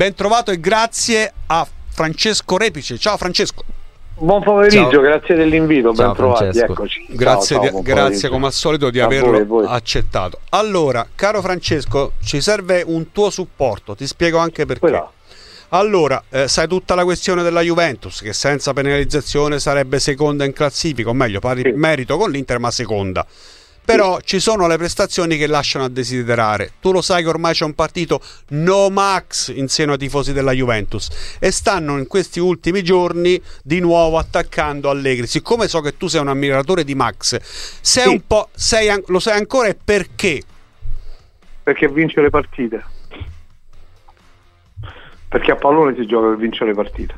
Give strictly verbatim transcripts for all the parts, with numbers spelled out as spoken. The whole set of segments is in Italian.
Ben trovato e grazie a Francesco Repice. Ciao Francesco. Buon pomeriggio, ciao. Grazie dell'invito, Ciao, ben trovati, Francesco. eccoci. Grazie, ciao, di, ciao, grazie come al solito di a averlo voi, voi. accettato. Allora, caro Francesco, ci serve un tuo supporto, ti spiego anche perché. Quella. Allora, eh, sai tutta la questione della Juventus, che senza penalizzazione sarebbe seconda in classifica, o meglio, pari Sì. merito con l'Inter, ma seconda. Però ci sono le prestazioni che lasciano a desiderare. Tu lo sai che ormai c'è un partito no max in seno ai tifosi della Juventus e stanno in questi ultimi giorni di nuovo attaccando Allegri. Siccome so che tu sei un ammiratore di Max, sei Sì. un po', sei an- lo sai ancora e perché? Perché vince le partite. Perché a pallone si gioca per vincere le partite.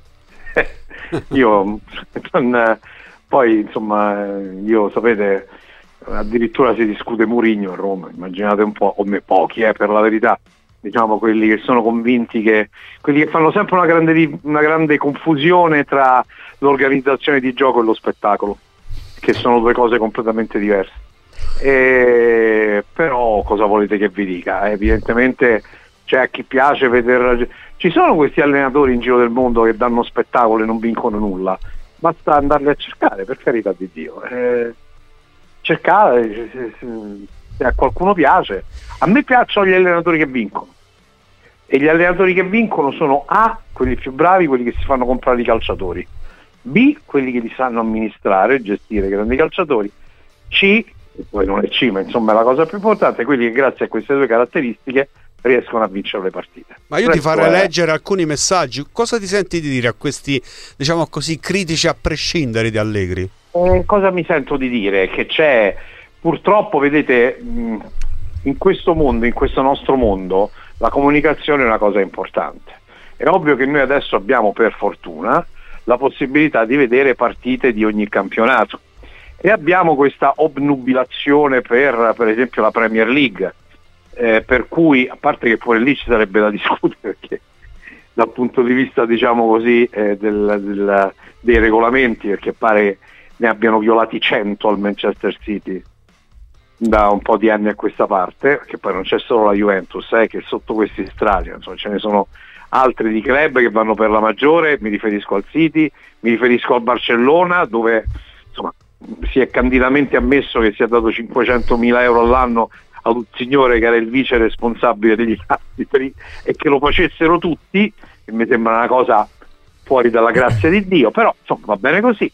Io non, poi insomma io sapete, addirittura si discute Mourinho a Roma, immaginate un po', o me pochi eh, per la verità, diciamo quelli che sono convinti, che quelli che fanno sempre una grande, una grande confusione tra l'organizzazione di gioco e lo spettacolo, che sono due cose completamente diverse. E, però cosa volete che vi dica? Evidentemente c'è a chi piace vedere, ci sono questi allenatori in giro del mondo che danno spettacolo e non vincono nulla, basta andarli a cercare, per carità di Dio. Eh, cercare se a qualcuno piace. A me piacciono gli allenatori che vincono, e gli allenatori che vincono sono A, quelli più bravi, quelli che si fanno comprare i calciatori, B, quelli che li sanno amministrare, gestire grandi calciatori, C, e poi non è C ma insomma è la cosa più importante, quelli che grazie a queste due caratteristiche riescono a vincere le partite. Ma io ti Questo farei è... leggere alcuni messaggi. Cosa ti senti di dire a questi, diciamo così, critici a prescindere di Allegri? Eh, cosa mi sento di dire? Che c'è, purtroppo, vedete, mh, in questo mondo, in questo nostro mondo, la comunicazione è una cosa importante. È ovvio che noi adesso abbiamo, per fortuna, la possibilità di vedere partite di ogni campionato e abbiamo questa obnubilazione per, per esempio, la Premier League, eh, per cui, a parte che pure lì ci sarebbe da discutere, perché dal punto di vista, diciamo così, eh, del, del, dei regolamenti, perché pare ne abbiano violati cento al Manchester City da un po' di anni a questa parte, perché poi non c'è solo la Juventus, eh, che sotto questi strati, insomma, ce ne sono altri di club che vanno per la maggiore, mi riferisco al City, mi riferisco al Barcellona, dove insomma si è candidamente ammesso che si è dato cinquecentomila euro all'anno ad un signore che era il vice responsabile degli arbitri e che lo facessero tutti, che mi sembra una cosa fuori dalla grazia di Dio, però insomma va bene così.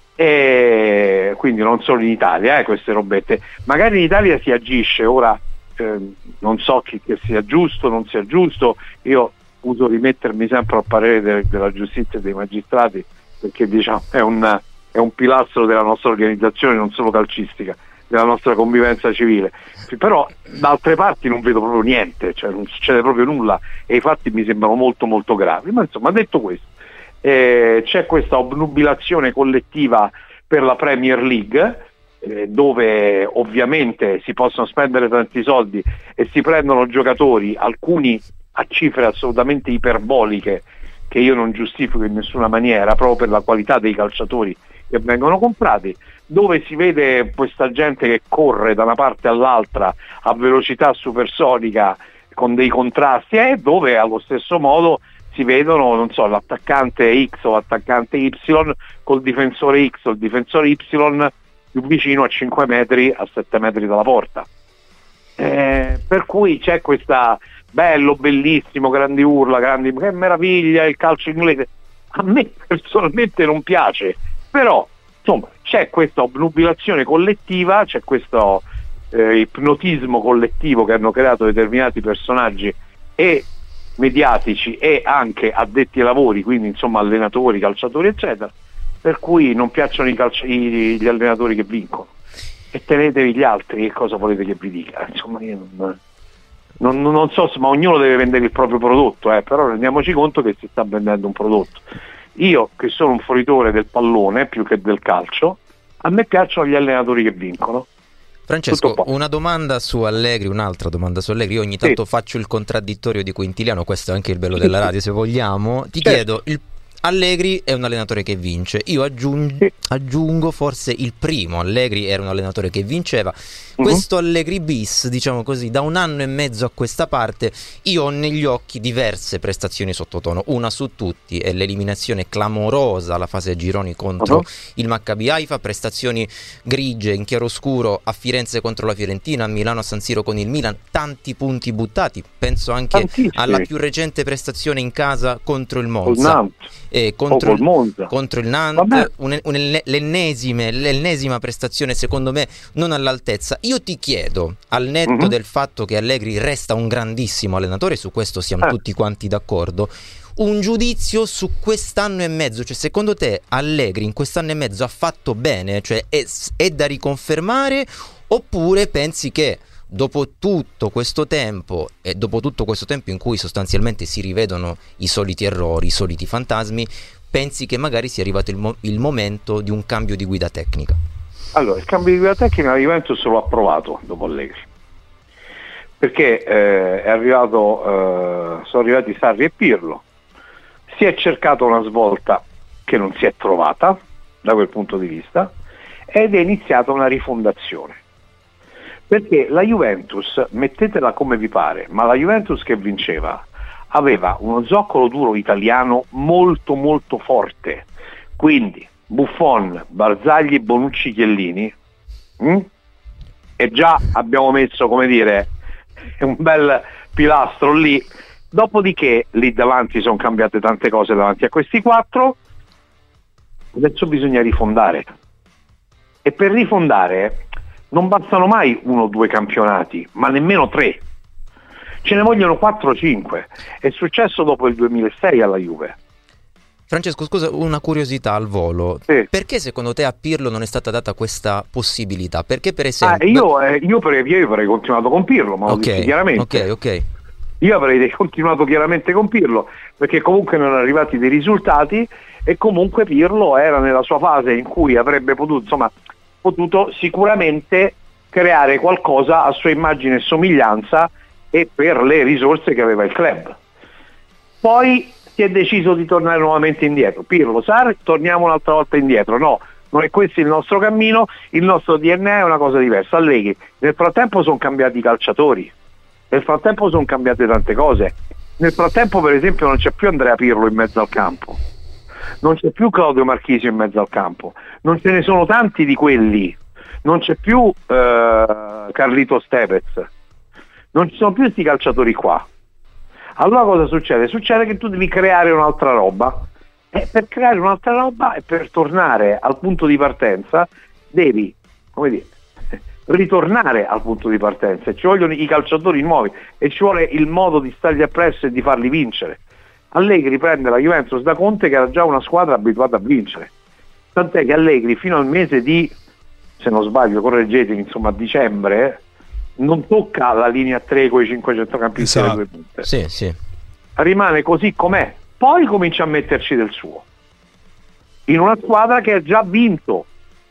E quindi non solo in Italia, eh, queste robette, magari in Italia si agisce ora, eh, non so che, che sia giusto, non sia giusto, io uso rimettermi sempre al parere de, della giustizia e dei magistrati, perché diciamo è un, è un pilastro della nostra organizzazione, non solo calcistica, della nostra convivenza civile, però da altre parti non vedo proprio niente, cioè non succede proprio nulla e i fatti mi sembrano molto molto gravi. Ma insomma, detto questo, Eh, c'è questa obnubilazione collettiva per la Premier League, eh, dove ovviamente si possono spendere tanti soldi e si prendono giocatori, alcuni a cifre assolutamente iperboliche che io non giustifico in nessuna maniera, proprio per la qualità dei calciatori che vengono comprati, dove si vede questa gente che corre da una parte all'altra a velocità supersonica con dei contrasti, e dove allo stesso modo si vedono, non so, l'attaccante X o l'attaccante Y col difensore X o il difensore Y più vicino a cinque metri, a sette metri dalla porta. Eh, per cui c'è questa bello, bellissimo, grandi urla, grandi, che meraviglia il calcio inglese. A me personalmente non piace, però insomma c'è questa obnubilazione collettiva, c'è questo eh, ipnotismo collettivo che hanno creato determinati personaggi e mediatici e anche addetti ai lavori, quindi insomma allenatori, calciatori eccetera, per cui non piacciono i calci- gli allenatori che vincono e tenetevi gli altri, che cosa volete che vi dica? Insomma io non, non, non so, ma ognuno deve vendere il proprio prodotto, eh, però rendiamoci conto che si sta vendendo un prodotto. Io che sono un fruitore del pallone più che del calcio, a me piacciono gli allenatori che vincono. Francesco, una domanda su Allegri, un'altra domanda su Allegri. Io ogni tanto sì. faccio il contraddittorio di Quintiliano, questo è anche il bello della radio se vogliamo. Ti certo. chiedo, il, Allegri è un allenatore che vince. Io aggiung- sì. aggiungo forse il primo. Allegri era un allenatore che vinceva. Uh-huh. Questo Allegri bis, diciamo così, da un anno e mezzo a questa parte, io ho negli occhi diverse prestazioni sottotono. Una su tutti è l'eliminazione clamorosa alla fase a gironi contro uh-huh. il Maccabi Haifa, prestazioni grigie in chiaroscuro a Firenze contro la Fiorentina, a Milano a San Siro con il Milan, tanti punti buttati. Penso anche Tantissimi. alla più recente prestazione in casa contro il Monza. Eh, contro, il, contro il Nantes, un, un, l'ennesime, l'ennesima prestazione secondo me non all'altezza. Io ti chiedo, al netto uh-huh. del fatto che Allegri resta un grandissimo allenatore, su questo siamo eh. tutti quanti d'accordo, un giudizio su quest'anno e mezzo, cioè secondo te Allegri in quest'anno e mezzo ha fatto bene, cioè è, è da riconfermare, oppure pensi che dopo tutto questo tempo e dopo tutto questo tempo in cui sostanzialmente si rivedono i soliti errori, i soliti fantasmi, pensi che magari sia arrivato il, mo- il momento di un cambio di guida tecnica? Allora, il cambio di guida tecnica la Juventus lo ha provato dopo Allegri, perché eh, è arrivato, eh, sono arrivati Sarri e Pirlo, si è cercata una svolta che non si è trovata da quel punto di vista ed è iniziata una rifondazione. Perché la Juventus, mettetela come vi pare, ma la Juventus che vinceva aveva uno zoccolo duro italiano molto molto forte, quindi Buffon, Barzagli, Bonucci, Chiellini, hm? e già abbiamo messo, come dire, un bel pilastro lì. Dopodiché lì davanti sono cambiate tante cose davanti a questi quattro, adesso bisogna rifondare, e per rifondare non bastano mai uno o due campionati, ma nemmeno tre. Ce ne vogliono quattro o cinque. È successo dopo il duemilasei alla Juve. Francesco, scusa, una curiosità al volo. Sì. Perché secondo te a Pirlo non è stata data questa possibilità? Perché per esempio... Ah, io, eh, io, per, io avrei continuato con Pirlo, ma okay, lo dico chiaramente. Ok, ok. Io avrei continuato chiaramente con Pirlo, perché comunque non erano arrivati dei risultati e comunque Pirlo era nella sua fase in cui avrebbe potuto, insomma... potuto sicuramente creare qualcosa a sua immagine e somiglianza e per le risorse che aveva il club. Poi si è deciso di tornare nuovamente indietro. Pirlo, Sarri, torniamo un'altra volta indietro. No, non è questo il nostro cammino, il nostro D N A è una cosa diversa. Allegri, nel frattempo sono cambiati i calciatori, nel frattempo sono cambiate tante cose. Nel frattempo, per esempio, non c'è più Andrea Pirlo in mezzo al campo. Non c'è più Claudio Marchisio in mezzo al campo, non ce ne sono tanti di quelli, non c'è più eh, Carlito Stepez, non ci sono più questi calciatori qua. Allora cosa succede? Succede che tu devi creare un'altra roba e per creare un'altra roba e per tornare al punto di partenza devi, come dire, ritornare al punto di partenza e ci vogliono i calciatori nuovi e ci vuole il modo di stargli appresso e di farli vincere. Allegri prende la Juventus da Conte che era già una squadra abituata a vincere, tant'è che Allegri fino al mese di, se non sbaglio, correggetemi, insomma a dicembre, non tocca la linea tre con i cinque centrocampisti esatto. delle due punte. Sì, sì. Rimane così com'è, poi comincia a metterci del suo in una squadra che ha già vinto,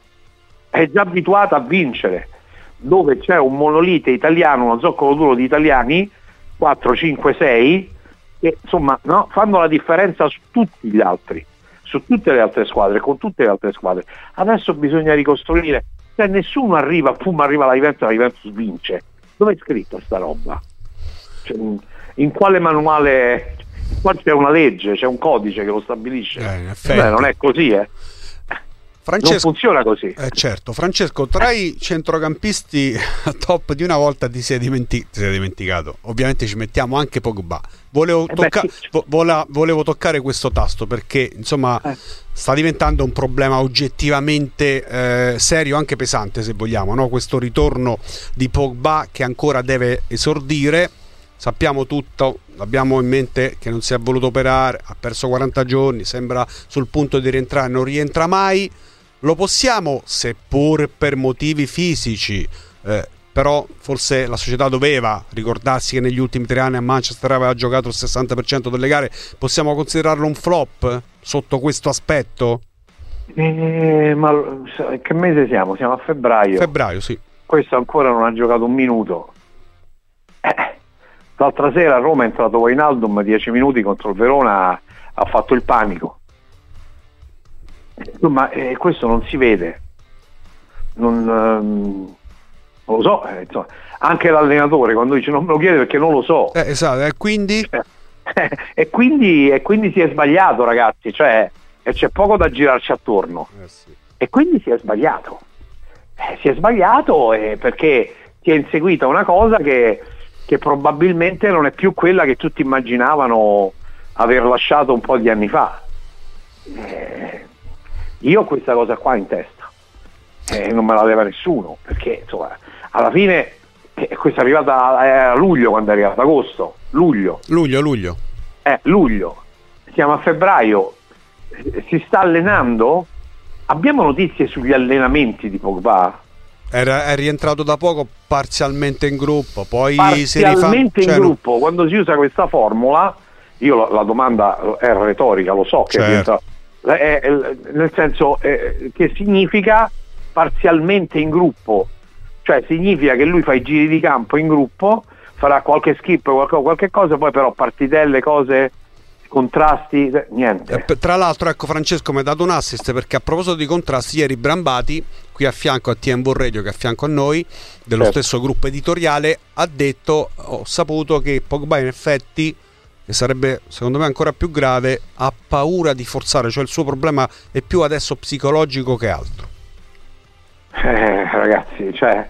è già abituata a vincere, dove c'è un monolite italiano, uno zoccolo duro di italiani quattro, cinque, sei che insomma no, fanno la differenza su tutti gli altri, su tutte le altre squadre, con tutte le altre squadre. Adesso bisogna ricostruire, cioè nessuno arriva, pum, arriva la Juventus, la Juventus vince. Dove è scritto sta roba? Cioè, in quale manuale? Qua c'è una legge, c'è un codice che lo stabilisce. Eh, Beh, non è così, eh. Francesco, non funziona così. Eh certo, Francesco, tra i centrocampisti top di una volta ti sei, dimenti- ti sei dimenticato. Ovviamente ci mettiamo anche Pogba. Volevo, eh tocca- beh, sì. vo- vola- volevo toccare questo tasto perché insomma eh. sta diventando un problema oggettivamente eh, serio, anche pesante se vogliamo, no? Questo ritorno di Pogba che ancora deve esordire. Sappiamo tutto, abbiamo in mente che non si è voluto operare, ha perso quaranta giorni, sembra sul punto di rientrare, non rientra mai. Lo possiamo, seppur per motivi fisici, eh, però forse la società doveva ricordarsi che negli ultimi tre anni a Manchester aveva giocato il sessanta per cento delle gare, possiamo considerarlo un flop sotto questo aspetto? Eh, ma che mese siamo? Siamo a febbraio. Febbraio, sì. Questo ancora non ha giocato un minuto. Eh, l'altra sera a Roma è entrato Wijnaldum dieci minuti contro il Verona, ha fatto il panico. insomma, eh, questo non si vede, non, ehm, non lo so, eh, insomma, anche l'allenatore quando dice non me lo chiede perché non lo so, eh, esatto, e quindi eh, e quindi e quindi si è sbagliato, ragazzi, cioè e c'è poco da girarci attorno, eh sì. e quindi si è sbagliato, eh, si è sbagliato eh, perché si è inseguita una cosa che, che probabilmente non è più quella che tutti immaginavano aver lasciato un po' di anni fa. Eh, io ho questa cosa qua in testa, eh, non me la leva nessuno, perché insomma, alla fine eh, questa è arrivata a, a luglio, quando è arrivata agosto, luglio, Luglio, luglio. eh, luglio, siamo a febbraio, eh, si sta allenando? Abbiamo notizie sugli allenamenti di Pogba? Era, è rientrato da poco parzialmente in gruppo, poi si Parzialmente rifà, in cioè, gruppo, quando si usa questa formula, io la, la domanda è retorica, lo so che certo. è, è, è, nel senso è, che significa parzialmente in gruppo, cioè significa che lui fa i giri di campo in gruppo, farà qualche skip, qualche, qualche cosa, poi però partitelle, cose, contrasti, niente. Eh, tra l'altro, ecco, Francesco mi ha dato un assist, perché a proposito di contrasti, ieri Brambati, qui a fianco a T M V Radio, che è a fianco a noi, dello Certo. stesso gruppo editoriale, ha detto, ho saputo che Pogba in effetti, che sarebbe secondo me ancora più grave, ha paura di forzare, cioè il suo problema è più adesso psicologico che altro. Eh, ragazzi, cioè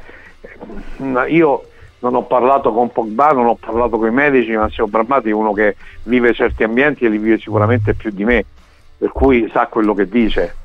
io non ho parlato con Pogba, non ho parlato con i medici, ma Massimo Brambati è uno che vive certi ambienti e li vive sicuramente più di me, per cui sa quello che dice.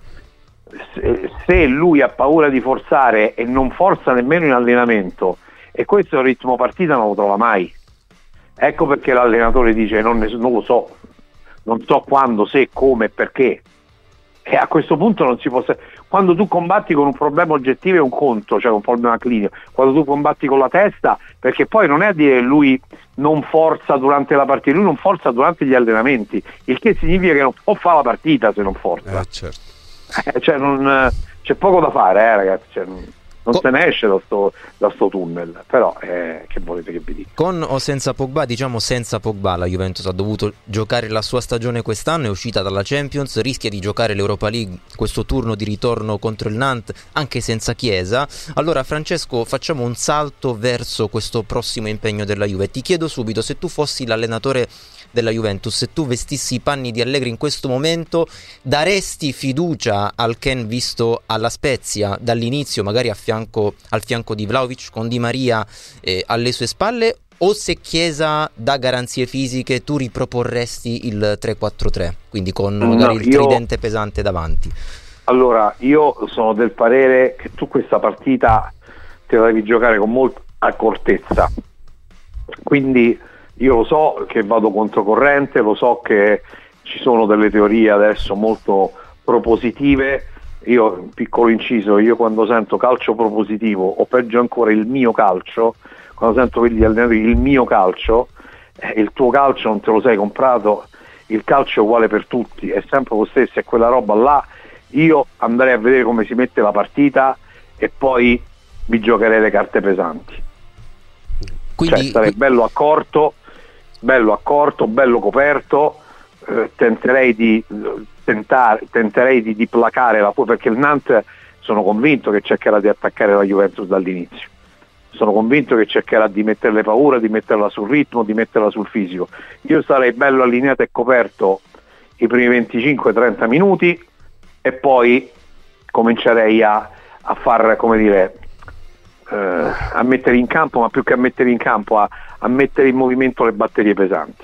Se, se lui ha paura di forzare e non forza nemmeno in allenamento, e questo è il ritmo partita, non lo trova mai. Ecco perché l'allenatore dice non, ne, non lo so, non so quando, se, come e perché. E a questo punto non si può. Quando tu combatti con un problema oggettivo è un conto, cioè un problema clinico. Quando tu combatti con la testa, perché poi non è a dire che lui non forza durante la partita, lui non forza durante gli allenamenti, il che significa che non può fare la partita se non forza. Eh, certo. Eh, cioè non, c'è poco da fare, eh, ragazzi. Cioè, non non Co- se ne esce da sto, da sto tunnel, però eh, che volete che vi dica? Con o senza Pogba, diciamo senza Pogba, la Juventus ha dovuto giocare la sua stagione quest'anno, è uscita dalla Champions, rischia di giocare l'Europa League, questo turno di ritorno contro il Nantes, anche senza Chiesa. Allora Francesco, facciamo un salto verso questo prossimo impegno della Juve. Ti chiedo subito, se tu fossi l'allenatore della Juventus, se tu vestissi i panni di Allegri in questo momento, daresti fiducia al Ken visto alla Spezia dall'inizio, magari a fianco, al fianco di Vlahovic, con Di Maria eh, alle sue spalle, o se Chiesa dà garanzie fisiche tu riproporresti il tre quattro tre, quindi con magari No, il io- tridente pesante davanti? Allora, io sono del parere che tu questa partita te la devi giocare con molta accortezza, quindi io lo so che vado controcorrente, lo so che ci sono delle teorie adesso molto propositive. Io, piccolo inciso, io quando sento calcio propositivo, o peggio ancora il mio calcio, quando sento quelli allenatori, il mio calcio, eh, il tuo calcio non te lo sei comprato, il calcio è uguale per tutti, è sempre lo stesso, è quella roba là. Io andrei a vedere come si mette la partita e poi mi giocherei le carte pesanti. Quindi Cioè, sarei bello accorto, bello accorto, bello coperto, eh, tenterei di tentare, tenterei di, di placare la perché il Nantes sono convinto che cercherà di attaccare la Juventus dall'inizio. Sono convinto che cercherà di metterle paura, di metterla sul ritmo, di metterla sul fisico. Io sarei bello allineato e coperto i primi venticinque trenta minuti e poi comincerei a, a far, come dire, eh, a mettere in campo, ma più che a mettere in campo, a, a mettere in movimento le batterie pesanti.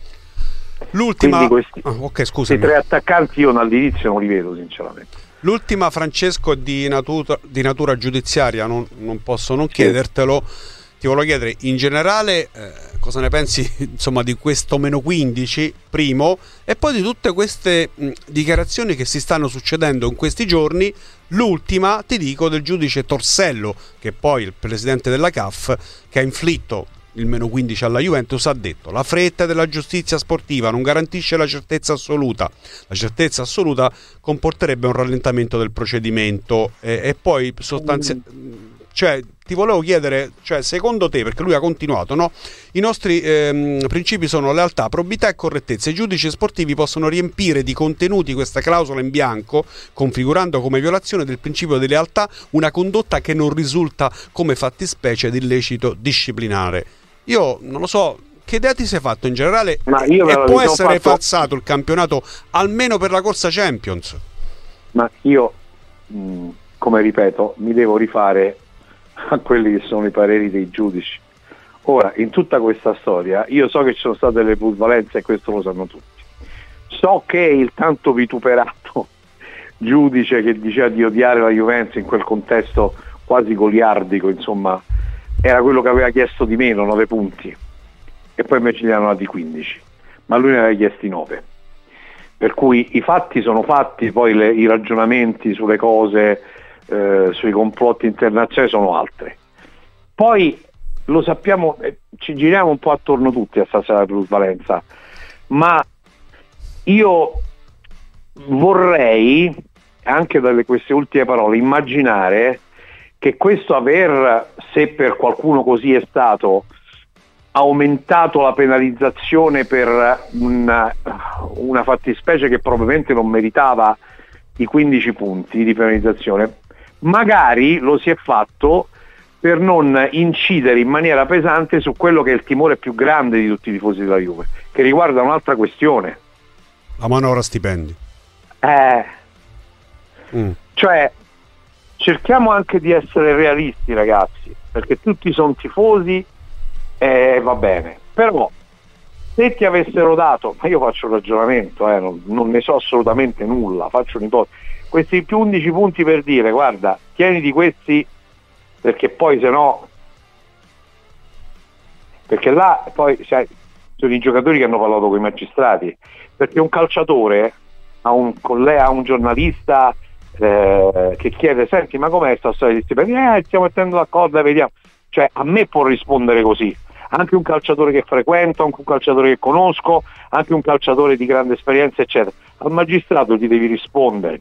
L'ultima, Quindi questi, ah, ok, questi scusami. tre attaccanti io all'inizio non li vedo sinceramente. L'ultima, Francesco, di natura, di natura giudiziaria, non, non posso non chiedertelo. Ti volevo chiedere in generale eh, cosa ne pensi, insomma, di questo meno quindici, primo, e poi di tutte queste mh, dichiarazioni che si stanno succedendo in questi giorni. L'ultima, ti dico, del giudice Torsello, che è poi il presidente della C A F, che ha inflitto il meno quindici alla Juventus, ha detto: la fretta della giustizia sportiva non garantisce la certezza assoluta, la certezza assoluta comporterebbe un rallentamento del procedimento, e, e poi sostanzialmente Cioè, ti volevo chiedere, cioè, secondo te, perché lui ha continuato, no? I nostri ehm, principi sono lealtà, probità e correttezza. I giudici sportivi possono riempire di contenuti questa clausola in bianco, configurando come violazione del principio di lealtà una condotta che non risulta come fattispecie di illecito disciplinare. Io non lo so, che idea ti sei fatto in generale? Ma io e può essere fatto... falsato il campionato almeno per la corsa Champions? Ma io, mh, come ripeto, mi devo rifare a quelli che sono i pareri dei giudici. Ora, in tutta questa storia, io so che ci sono state delle plusvalenze e questo lo sanno tutti. So che il tanto vituperato giudice che diceva di odiare la Juventus in quel contesto quasi goliardico, insomma, era quello che aveva chiesto di meno, nove punti, e poi invece gli hanno dati quindici, ma lui ne aveva chiesti nove. Per cui i fatti sono fatti, poi le, i ragionamenti sulle cose, eh, sui complotti internazionali sono altri. Poi lo sappiamo, eh, ci giriamo un po' attorno tutti a stasera plusvalenza, ma io vorrei, anche dalle queste ultime parole, immaginare che questo aver, se per qualcuno così è stato, aumentato la penalizzazione per una, una fattispecie che probabilmente non meritava i quindici punti di penalizzazione, magari lo si è fatto per non incidere in maniera pesante su quello che è il timore più grande di tutti i tifosi della Juve, che riguarda un'altra questione. La manovra stipendi. Eh, mm. Cioè, cerchiamo anche di essere realisti, ragazzi, perché tutti sono tifosi. Eh, va bene, però se ti avessero dato, ma io faccio un ragionamento, eh, non, non ne so assolutamente nulla, faccio un'ipotesi, questi più undici punti per dire, guarda, tieni di questi perché poi se no, perché là poi sai, sono i giocatori che hanno parlato con i magistrati, perché un calciatore a un collega, a un giornalista eh, che chiede, senti, ma com'è sta storia di stipendi? Eh, stiamo mettendo d'accordo, vediamo. Cioè, a me può rispondere così, anche un calciatore che frequento, anche un calciatore che conosco, anche un calciatore di grande esperienza, eccetera. Al magistrato gli devi rispondere,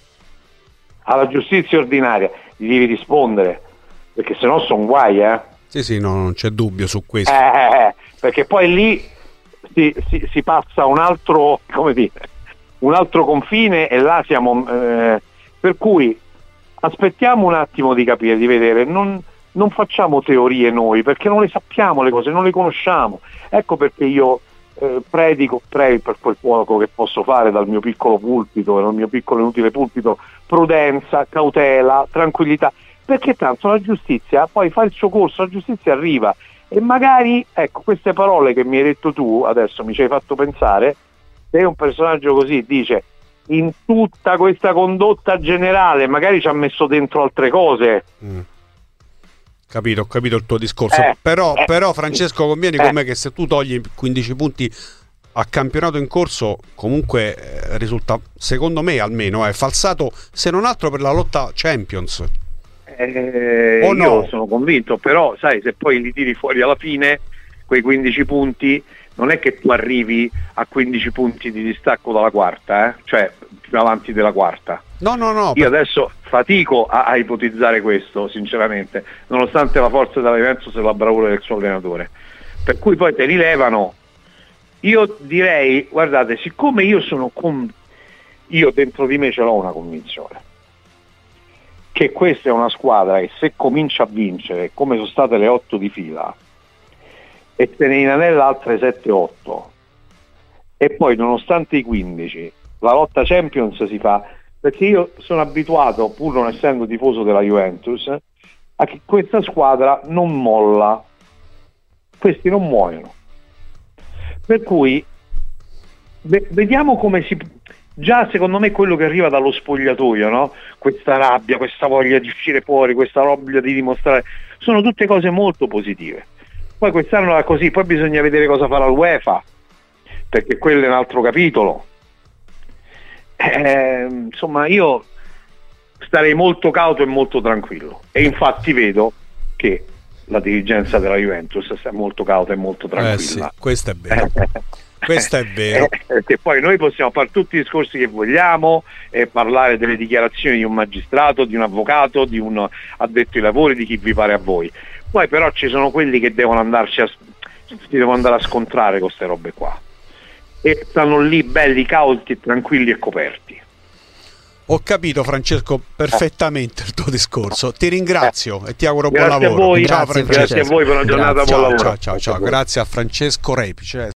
alla giustizia ordinaria gli devi rispondere, perché sennò sono guai, eh? Sì, sì, no, non c'è dubbio su questo. Eh, eh, perché poi lì si, si, si passa un altro, come dire, un altro confine e là siamo... Eh, per cui aspettiamo un attimo di capire, di vedere, non... non facciamo teorie noi, perché non le sappiamo le cose, non le conosciamo. Ecco perché io eh, predico, predico per quel poco che posso fare dal mio piccolo pulpito, dal mio piccolo inutile pulpito, prudenza, cautela, tranquillità, perché tanto la giustizia poi fa il suo corso, la giustizia arriva e magari, ecco, queste parole che mi hai detto tu, adesso mi ci hai fatto pensare, se un personaggio così dice in tutta questa condotta generale, magari ci ha messo dentro altre cose. Mm. Capito, ho capito il tuo discorso, eh, però, eh, però Francesco convieni eh. con me che se tu togli quindici punti a campionato in corso comunque eh, risulta, secondo me almeno, è falsato, se non altro per la lotta Champions. Eh, o no? Io sono convinto, però sai, se poi li tiri fuori alla fine quei quindici punti, non è che tu arrivi a quindici punti di distacco dalla quarta, eh? Cioè più avanti della quarta. No, no, no. Io per... adesso fatico a, a ipotizzare questo, sinceramente, nonostante la forza della Juventus e la bravura del suo allenatore. Per cui poi te rilevano. Io direi, guardate, siccome io sono con... io dentro di me ce l'ho una convinzione, che questa è una squadra che se comincia a vincere, come sono state le otto di fila, e te ne inanella altre sette otto, e poi nonostante i quindici, la lotta Champions si fa, perché io sono abituato, pur non essendo tifoso della Juventus, a che questa squadra non molla, questi non muoiono, per cui ve- vediamo come si... Già secondo me quello che arriva dallo spogliatoio, no? Questa rabbia, questa voglia di uscire fuori, questa voglia di dimostrare, sono tutte cose molto positive. Poi quest'anno è così, poi bisogna vedere cosa farà l'UEFA, perché quello è un altro capitolo. Eh, insomma, io starei molto cauto e molto tranquillo, e infatti vedo che la dirigenza della Juventus sta molto cauta e molto tranquilla. Eh sì, questo è vero. Questo è vero. Eh, che poi noi possiamo fare tutti i discorsi che vogliamo e parlare delle dichiarazioni di un magistrato, di un avvocato, di un addetto ai lavori, di chi vi pare a voi. Poi però ci sono quelli che devono andarci a, si devono andare a scontrare con queste robe qua. E stanno lì belli, cauti, tranquilli e coperti. Ho capito, Francesco, perfettamente il tuo discorso. Ti ringrazio eh. e ti auguro grazie buon lavoro. A voi, ciao, grazie, grazie a voi, buona giornata, grazie, buon ciao, lavoro. Ciao, ciao, ciao. Grazie a Francesco Repice.